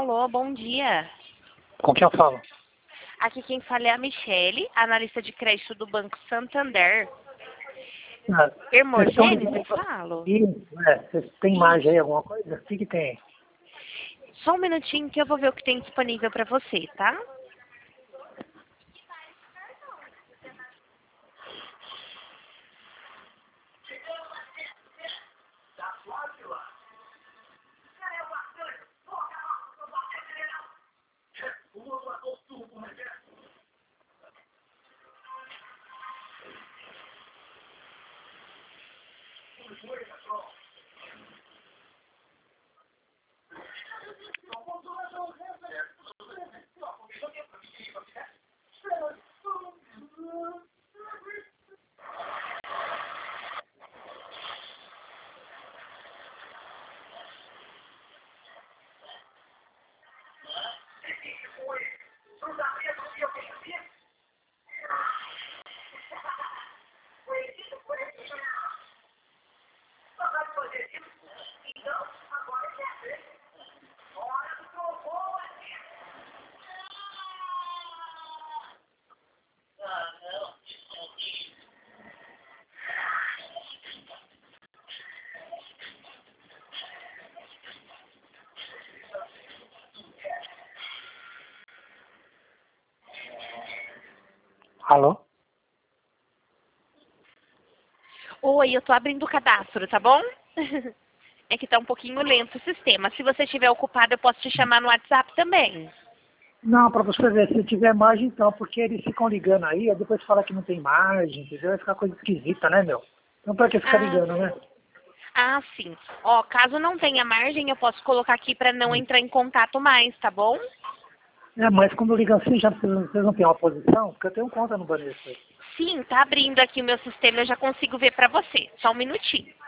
Alô, bom dia. Com quem eu falo? Aqui quem fala é a Michele, analista de crédito do Banco Santander. Ah, Hermogênese, eu falo? Vocês têm margem aí, alguma coisa? O que tem? Só um minutinho que eu vou ver o que tem disponível para você, tá? Alô? Oi, eu tô abrindo o cadastro, tá bom? É que tá um pouquinho lento o sistema. Se você estiver ocupado, eu posso te chamar no WhatsApp também. Não, para você ver, se tiver margem então, porque eles ficam ligando aí depois fala que não tem margem, entendeu? Vai ficar coisa esquisita, né, meu? Então pra que ficar ligando, né? Sim. Ó, caso não tenha margem, eu posso colocar aqui para não entrar em contato mais, tá bom? Mas quando liga assim, já vocês não têm uma posição? Porque eu tenho conta no Banespa aí. Sim, tá abrindo aqui o meu sistema, eu já consigo ver para você. Só um minutinho.